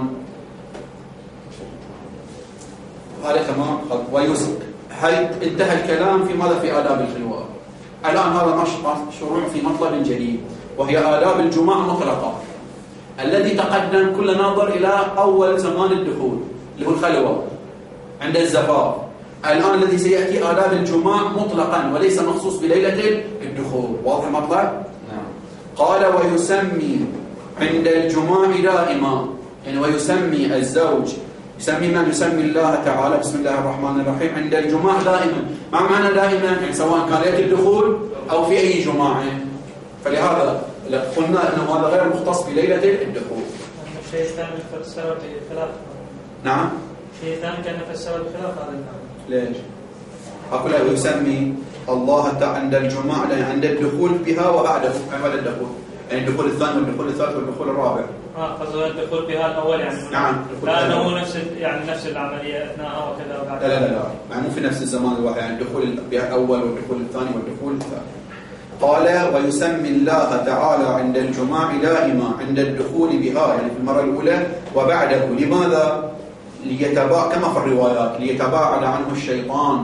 هذا تمام. ويسق. هاي انتهى الكلام في ماذا؟ في آداب الخلوة. الآن هذا شروع في مطلب جديد وهي آداب الجماع مطلقة. الذي تقدم كل ناظر إلى أول زمان الدخول اللي هو الخلوة عند الزفاف. الآن الذي سيأتي آداب الجماع مطلقا وليس مخصوص بليلة الدخول. واضح المطلب؟ نعم. قال ويسمي عند الجماع دائما يعني ويسمي الزوج يسمي من يسمي الله تعالى بسم الله الرحمن الرحيم عند الجماع دائما. ما معنى دائما؟ يعني سواء كان ليلة الدخول أو في أي جماعة. فلهذا قلنا أنه هذا غير مختص بليلة الدخول. الشيء الثاني فسره بخلاف. نعم. الشيء الثاني كان فسره بخلاف هذا المعنى. ليش؟ أقول يسمي الله تعالى عند الجماع عند الدخول بها وبعده بعد الدخول يعني الدخول الثاني والدخول الثالث والدخول الرابع. اه قصده الدخول بها الأول يعني. نعم. لا أنه نفس يعني نفس العملية أثناءها وكذا وبعد. لا لا لا يعني مو في نفس الزمان الواحد يعني الدخول بها الأول والدخول الثاني والدخول الثالث. قال ويسمي الله تعالى عند الجماع دائما عند الدخول بها يعني في المرة الأولى وبعده. لماذا؟ ليتباعد كما في الروايات ليتباعد عنه الشيطان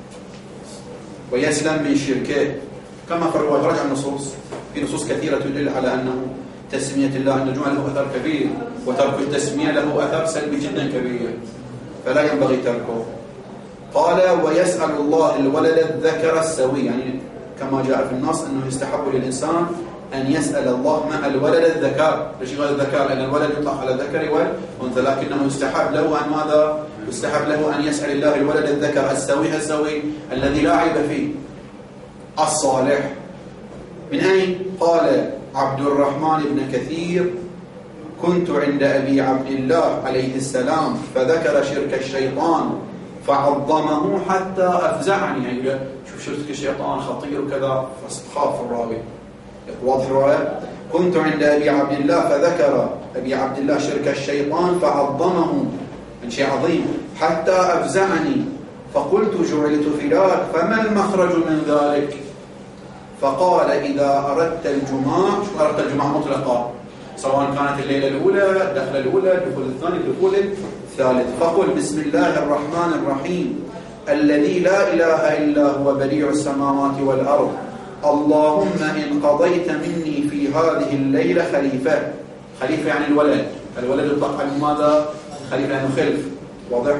ويسلم من شركه كما في الروايات. رجع النصوص في نصوص كثيرة تدل على أنه تسمية الله عند الجمعة له أثر كبير وترك التسمية له أثر سلبي جدا كبير فلا ينبغي تركه. قال ويسأل الله الولد الذكر السوي يعني كما جاء في النص أنه يستحب للإنسان أن يسأل الله مع الولد الذكر. ليش قال الذكر؟ لأن الولد يطلق على الذكر والأنثى لكنه يستحب له أن ماذا؟ يستحب له أن يسأل الله الولد الذكر السوي السوي الذي لا عيب فيه الصالح. من أين؟ قال عبد الرحمن بن كثير كنت عند أبي عبد الله عليه السلام فذكر شرك الشيطان فعظمه حتى أفزعني يعني شوف شرك الشيطان خطير وكذا فخاف الراوي. واضح الرواية؟ كنت عند أبي عبد الله فذكر أبي عبد الله شرك الشيطان فعظمه من شيء عظيم حتى أفزعني، فقلت جعلت فداك فما المخرج من ذلك؟ فقال إذا أردت الجماع، شو أردت الجماع مطلقا، سواء كانت الليلة الأولى، الدخلة الأولى، الدخول الثاني، الدخول الثالث، فقل بسم الله الرحمن الرحيم الذي لا إله إلا هو بديع السماوات والأرض، اللهم إن قضيت مني في هذه الليلة خليفة. خليفة يعني الولد، الولد يطلق عنه ماذا؟ خليفة يعني خلف، واضح؟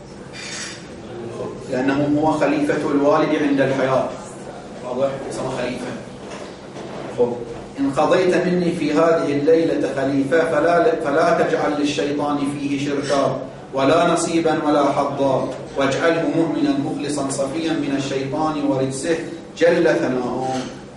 لأنه هو خليفة الوالد عند الحياة، واضح؟ يسمى خليفة. خب إن قضيت مني في هذه الليلة خليفة فلا, فلا تجعل للشيطان فيه شركا ولا نصيبا ولا حظا، واجعله مؤمنا مخلصا صفيا من الشيطان ورجسه جل ثناؤه.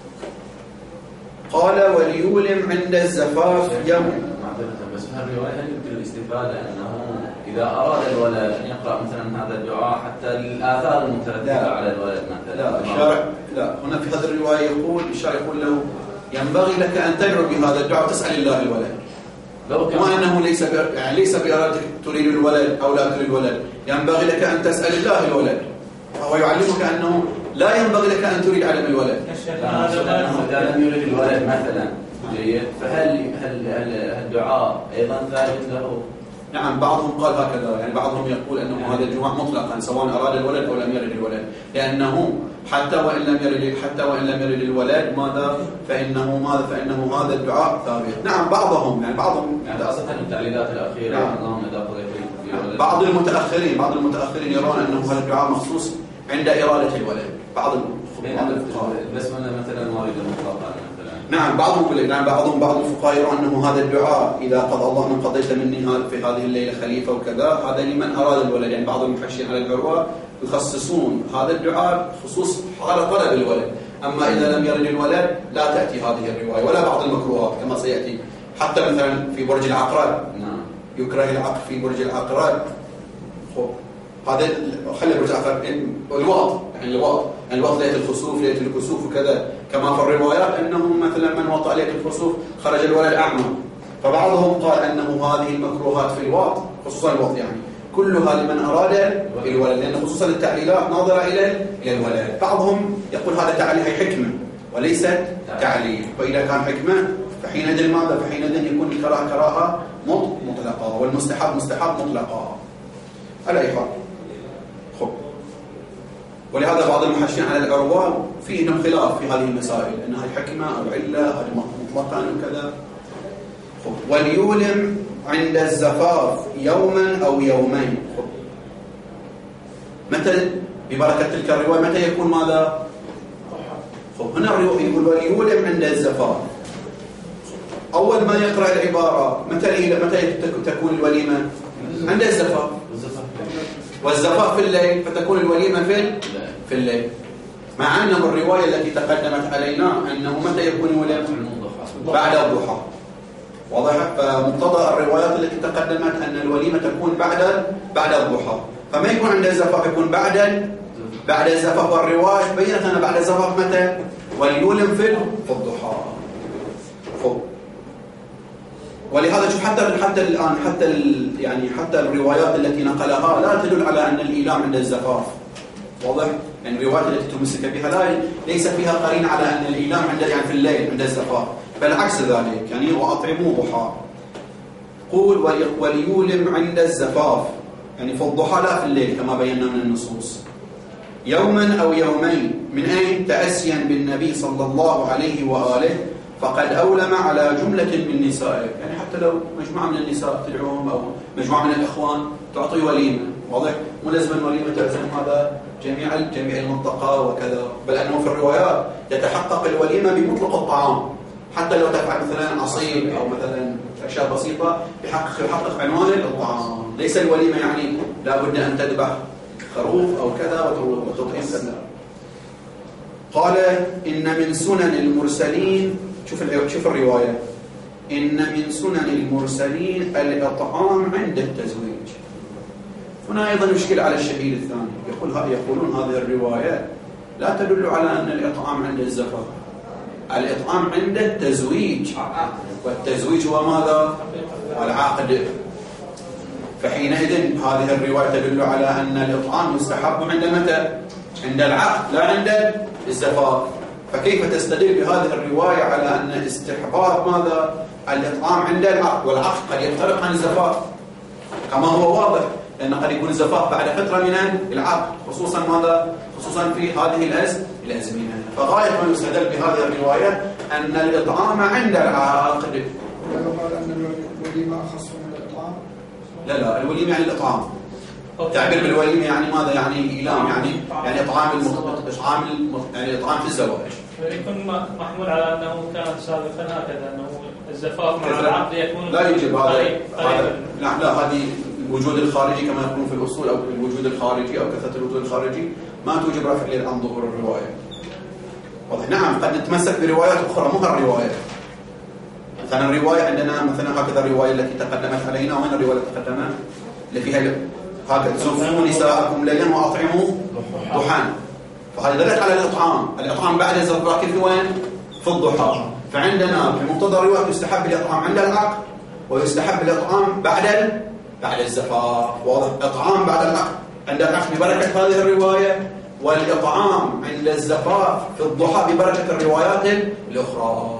قال وليولم عند الزفاف يوم. بس في الرواية هل يمكن الاستفادة أنه إذا أراد الولد أن يقرأ مثلا هذا الدعاء حتى الآثار المترتبة على الولد مثلا؟ لا الشارع لا، هنا في هذه الرواية يقول الشارع يقول له ينبغي لك أن تدعو بهذا الدعاء وتسأل الله الولد. ما أنه ليس يعني ليس بإرادتك تريد الولد أو لا تريد الولد، ينبغي لك أن تسأل الله الولد، فهو يعلمك أنه لا ينبغي لك أن تريد عدم الولد. إذا لم يريد الولد مثلا جيد، فهل هل الدعاء أيضا ثابت له؟ نعم، بعضهم قال هكذا، يعني بعضهم يقول أنه يعني هذا الدعاء مطلقا سواء أراد الولد أو لم يرد الولد، لأنه حتى وإن لم يرد حتى وإن لم يرد الولد ماذا فإنه ماذا فإنه هذا الدعاء ثابت. نعم بعضهم يعني بعضهم يعني خاصة التعليلات الأخيرة. نعم. اللهم إذا قضيت في ولد. بعض المتأخرين بعض المتأخرين يرون أنه هذا الدعاء مخصوص عند إرادة الولد. بعض الفقهاء البسملة مثلا واردة مطلقا. نعم بعضهم نعم بعضهم بعض الفقهاء يرون أنه هذا الدعاء إذا قضى الله من قضيت مني في هذه الليلة خليفة وكذا، هذا لمن أراد الولد. يعني بعض المحشين على العروة يخصصون هذا الدعاء خصوص حال طلب الولد، أما إذا لم يرد الولد لا تأتي هذه الرواية ولا بعض المكروهات كما سيأتي. حتى مثلا في برج العقرب يكره العقد في برج العقرب. هذا خلي برج العقرب الوقت يعني الوقت يعني الوقت ليلة الخسوف ليلة الكسوف وكذا، كما في الروايات أنه مثلا من وطأ ليلة الخسوف خرج الولد أعمى. فبعضهم قال أنه هذه المكروهات في الوقت خصوصا الوقت يعني كلها لمن أراد الولد، لأن خصوصا التعليلات ناظرة إلى إلى الولد. بعضهم يقول هذا تعليل حكمة وليست تعليل، فإذا كان حكمة فحينئذ ماذا؟ فحينئذ يكون الكراهة كراهة مطلقة والمستحب مستحب مطلقة على أي حال. خب ولهذا بعض المحشين على العروة فيهم خلاف في هذه المسائل، أنها حكمة أو علة هذه مطلقا وكذا. وليولم عند الزفاف يوما أو يومين. متى ببركة تلك الرواية متى يكون ماذا؟ خب هنا الرواية يقول وليولم عند الزفاف. أول ما يقرأ العبارة متى متى تكون الوليمة؟ عند الزفاف. والزفاف في الليل فتكون الوليمة في في الليل، مع أنه الرواية التي تقدمت علينا أنه متى يكون الوليمة؟ بعد الضحى. واضح؟ فمقتضى الروايات التي تقدمت أن الوليمة تكون بعد بعد الضحى، فما يكون عند الزفاف، يكون بعد بعد الزفاف. والرواية بينت أن بعد الزفاف متى؟ وليولم في في الضحى. فوق. ولهذا شوف حتى حتى الآن حتى يعني حتى الروايات التي نقلها لا تدل على أن الإيلام عند الزفاف. واضح؟ يعني الروايات التي تمسك بها لا ليس فيها قرين على أن الإيلام عند يعني في الليل عند الزفاف، بل عكس ذلك يعني وأطعموا ضحى. قول وليولم عند الزفاف يعني في الضحى لا في الليل كما بينا من النصوص. يوما أو يومين من أين؟ تأسيا بالنبي صلى الله عليه وآله فقد أولم على جملة من نسائه. يعني حتى لو مجموعة من النساء تدعوهم أو مجموعة من الإخوان تعطي وليمة، واضح؟ مو لازم وليمة تعزم هذا جميع جميع المنطقة وكذا، بل أنه في الروايات يتحقق الوليمة بمطلق الطعام، حتى لو تفعل مثلا عصير أو مثلا أشياء بسيطة يحقق يحقق عنوان الطعام. ليس الوليمة يعني لا بد أن تذبح خروف أو كذا وتطعم كذا. قال إن من سنن المرسلين، شوف شوف الرواية، إن من سنن المرسلين الإطعام عند التزويج. هنا أيضا يشكل على الشهيد الثاني، يقول يقولون هذه الرواية لا تدل على أن الإطعام عند الزفاف، الإطعام عنده تزويج، والتزويج هو ماذا؟ العقد. فحينئذ هذه الرواية تدل على أن الإطعام يستحب عند متى؟ عند العقد لا عند الزفاف. فكيف تستدل بهذه الرواية على أن استحباب ماذا؟ الإطعام عند العقد، والعقد قد يفترق عن الزفاف كما هو واضح، لأن قد يكون الزفاف بعد فترة من العقد، خصوصا ماذا؟ خصوصا في هذه الأزمنة. فغاية ما يستدل بهذه الرواية أن الإطعام عند العقد. ولو قال أن الوليمة أخص من الإطعام؟ لا لا، الوليمة يعني الإطعام. تعبير بالوليمة يعني ماذا؟ يعني إيلام، يعني يعني إطعام إطعام يعني إطعام في الزواج. يكون محمول على أنه كان سابقا هكذا، أنه الزفاف مع العقد يكون لا يجب هذا. هذا لا لا، هذه الوجود الخارجي كما يقولون في الأصول، أو الوجود الخارجي أو كثرة الوجود الخارجي ما توجب رفع اليد عن ظهور الرواية. واضح؟ نعم، قد نتمسك بروايات أخرى مو هالرواية. مثلا الرواية عندنا مثلا هكذا الرواية التي تقدمت علينا، وين الرواية التي تقدمت؟ اللي فيها هكذا زفوا نساءكم ليلا وأطعموا ضحى. فهذا دلت على الإطعام. الإطعام بعد الزفاف في وين؟ في الضحى. فعندنا بمقتضى الرواية يستحب الإطعام عند العقد، ويستحب الإطعام بعد بعد الزفاف. واضح؟ إطعام بعد العقد عند العقد ببركة هذه الرواية، والإطعام عند الزفاف في الضحى ببركة الروايات الأخرى.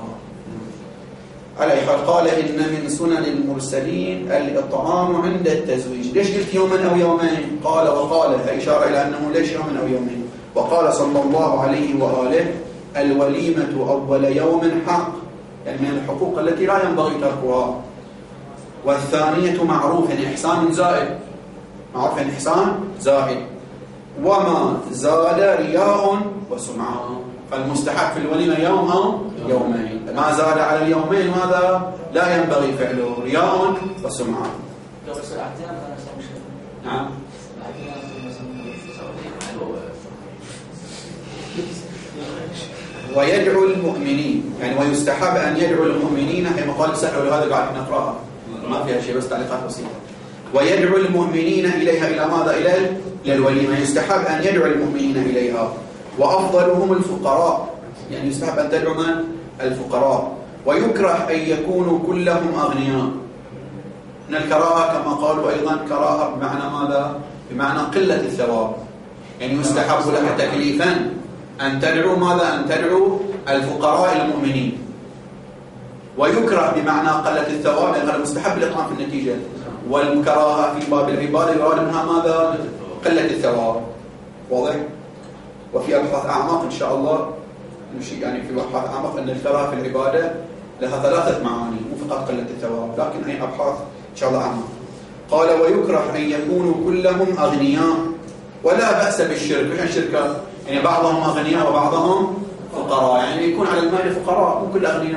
على أي حال قال إن من سنن المرسلين الإطعام عند التزويج. ليش قلت يوما أو يومين؟ قال وقال، إشارة إلى أنه ليش يوما أو يومين. وقال صلى الله عليه وآله الوليمة أول يوم حق، يعني من الحقوق التي لا ينبغي تركها. والثانية معروف إحسان زائد، معروف إحسان زائد. وما زاد رياء وسمعة، فالمستحب في الوليمة يوم أو يومين. ما زاد على اليومين هذا لا ينبغي فعله، رياء وسمعة. نعم. ويدعو المؤمنين، يعني ويستحب أن يدعو المؤمنين. هي مقال سهل ولهذا قاعد نقرأها ما فيها شيء، بس تعليقات بسيطة. ويدعو المؤمنين إليها، إلى ماذا؟ إلى الوليمة. يستحب أن يدعو المؤمنين إليها. وأفضلهم الفقراء، يعني يستحب أن تدعو من؟ الفقراء. ويكره أن يكونوا كلهم أغنياء. من الكراهة كما قالوا أيضا كراهة بمعنى ماذا؟ بمعنى قلة الثواب. يعني يستحب لك تكليفا أن تدعو ماذا؟ أن تدعو الفقراء المؤمنين. ويكره بمعنى قلة الثواب، لأن هذا مستحب الإطعام في النتيجة. والكراهة في باب العبادة يراد منها ماذا؟ قلة الثواب. واضح؟ وفي أبحاث أعماق إن شاء الله نمشي يعني في أبحاث أعماق أن الكراهة في العبادة لها ثلاثة معاني، مو فقط قلة الثواب، لكن هي أبحاث إن شاء الله أعماق. قال ويكره أن يكونوا كلهم أغنياء ولا بأس بالشرك. وش الشركة؟ يعني بعضهم أغنياء وبعضهم فقراء، يعني يكون على المال فقراء مو كل أغنياء.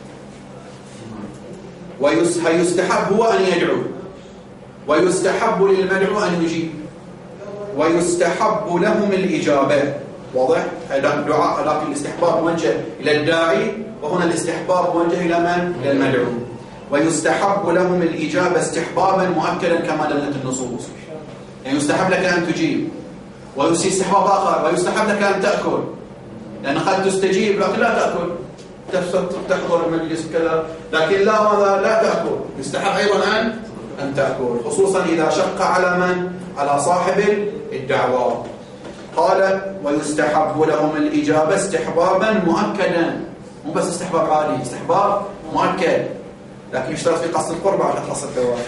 ويستحب هو أن يدعو، ويستحب للمدعو أن يجيب، ويستحب لهم الإجابة. واضح؟ هذا الدعاء، لكن الاستحباب موجه إلى الداعي، وهنا الاستحباب موجه إلى من؟ إلى المدعو. ويستحب لهم الإجابة استحبابا مؤكدا كما دلت النصوص. يعني يستحب لك أن تجيب، ويستحباب آخر ويستحب لك أن تأكل، لأن قد تستجيب لكن لا تأكل، تحضر المجلس كذا لكن لا ماذا؟ لا تأكل. يستحب أيضا أن أن تأكل، خصوصا إذا شق على من؟ على صاحب الدعوة. قال ويستحب لهم الإجابة استحبابا مؤكدا، مو بس استحباب عادي، استحباب مؤكد، لكن يشترط في قصد القربة على خلاص الدواء.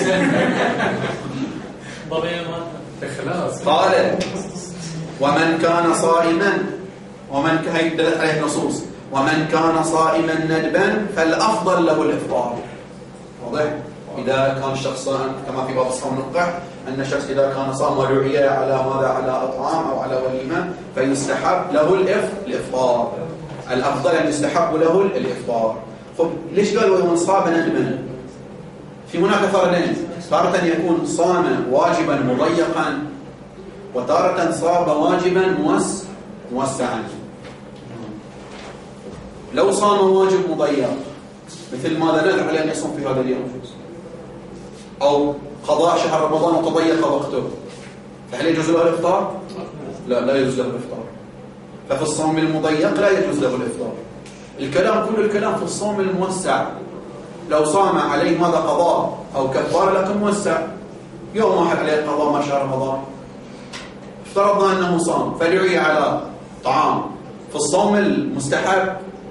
قال ومن كان صائما، ومن كان دلت عليه النصوص، ومن كان صائما ندبا فالأفضل له الإفطار. واضح؟ إذا كان الشخص كما في باب الصوم نقع أن الشخص إذا كان صام ودعي على ماذا؟ على أطعام أو على وليمة فيستحب له الإفطار. الأفضل أن يستحب له الإفطار. طب ليش قال ومن صام ندبا؟ في هناك فرقين، تارة يكون صام واجبا مضيقا، وتارة صام واجبا موسعا. لو صام واجب مضيق مثل ماذا؟ نذر عليه أن يصوم في هذا اليوم، أو قضاء شهر رمضان وتضيق وقته، فهل يجوز له الإفطار؟ لا، لا يجوز له الإفطار. ففي الصوم المضيق لا يجوز له الإفطار. الكلام كل الكلام في الصوم الموسع. لو صام عليه ماذا قضاء أو كفارة لكن موسع، يوم واحد عليه قضاء ما شهر رمضان، افترضنا أنه صام فدعي على طعام في الصوم المستحب،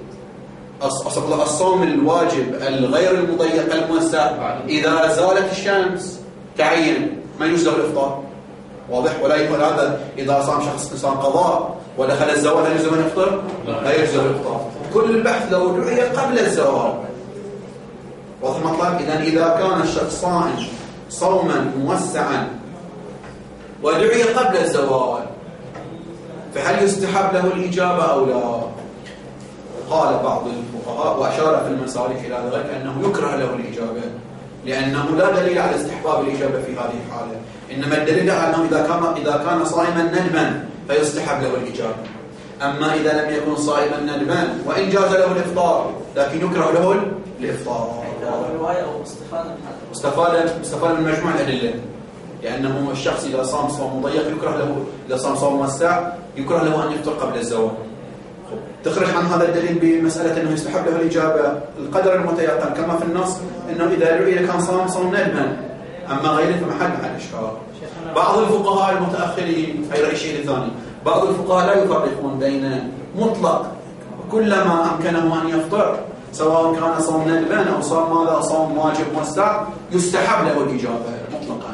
الصوم الواجب الغير المضيق الموسع، إذا زالت الشمس تعين ما يجوز له الإفطار، واضح؟ ولا يقول هذا إذا صام شخص إنسان قضاء ودخل الزوال هل يجوز له يفطر؟ لا يجوز له الإفطار. كل البحث لو دعي قبل الزوال، واضح المطلب؟ إذا إذا كان الشخص صائم صوما موسعا ودعي قبل الزوال فهل يستحب له الإجابة أو لا؟ قال بعض الفقهاء وأشار في المسالك إلى ذلك أنه يكره له الإجابة، لأنه لا دليل على استحباب الإجابة في هذه الحالة، إنما الدليل على أنه إذا كان إذا كان صائما ندما فيستحب له الإجابة. أما إذا لم يكن صائما ندما وإن جاز له الإفطار لكن يكره له الإفطار. رواية أو استفادة من هذا؟ استفاد استفاد من مجموع الأدلة، لأنه الشخص إذا صام صوم مضيق يكره له، إذا صام صوم موسع يكره له أن يفطر قبل الزوال. تخرج عن هذا الدليل بمسألة أنه يستحب له الإجابة القدر المتيقن كما في النص أنه إذا دعي كان صام صوم ندما، أما غيره فمحل محل إشكال. بعض الفقهاء المتأخرين أي رأي الشيء الثاني، بعض الفقهاء لا يفرقون بين مطلق كلما أمكنه أن يفطر سواء كان صوم ندبان أو صوم ماذا صوم واجب موسع يستحب له الإجابة مطلقا،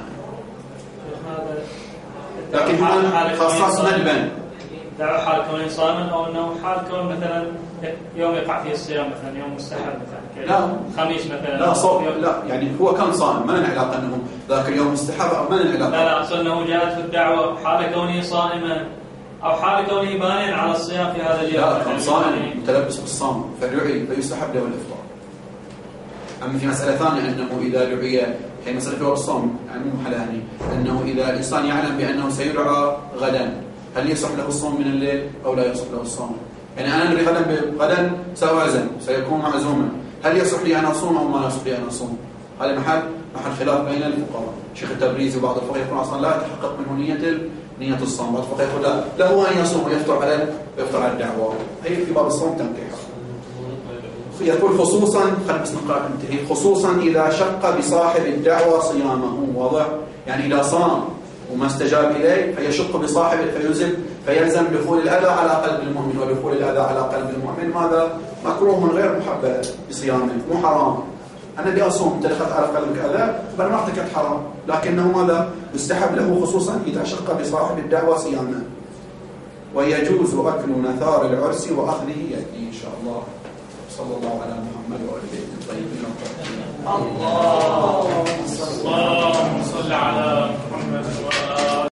لكن هنا خصص ندبان دعوة حال كونه صائما أو أنه حال كون مثلا يوم يقع فيه الصيام مثلا يوم مستحب مثلا لا خميس مثلا لا صوم لا يعني هو كان صائم ما لنا علاقة أنه ذاك اليوم مستحب أو ما لنا علاقة. لا لا أقصد أنه جاءت في الدعوة حال كونه صائما أو حال كونه بانيا على الصيام في هذا اليوم. لا كان صائم متلبس بالصوم فدعي فيستحب له الإفطار. أما في مسألة ثانية أنه إذا دعي هي مسألة في الصوم يعني مو محلها أنه إذا الإنسان يعلم بأنه سيدعى غدا هل يصح له الصوم من الليل أو لا يصح له الصوم؟ يعني أنا أدري غدا غدا سأعزم سيكون معزوما، هل يصح لي أن أصوم أو ما يصح لي أن أصوم؟ هذا محل محل خلاف بين الفقهاء. شيخ التبريزي وبعض الفقهاء يقول أصلا لا يتحقق منه نية نية الصوم، بعض الفقهاء يقول لا له أن يصوم ويفطر على يفطر على الدعوة. هي في باب الصوم تنكح. يقول خصوصا خلينا بس نقرأ ننتهي خصوصا إذا شق بصاحب الدعوة صيامه، واضح؟ يعني إذا صام وما استجاب إليه فيشق بصاحب فيلزم فيلزم دخول الأذى على قلب المؤمن، ودخول الأذى على قلب المؤمن ماذا؟ مكروه من غير محبب بصيامه، مو حرام. أنا بدي أصوم أنت دخلت على قلبك أذى بل ما ارتكبت حرام، لكنه ماذا؟ يستحب له خصوصا إذا شق بصاحب الدعوة صيامه. ويجوز أكل نثار العرس وأخذه يأتي إن شاء الله. صلى الله على محمد وآله الطيبين الطاهرين. اللهم صل على محمد وآله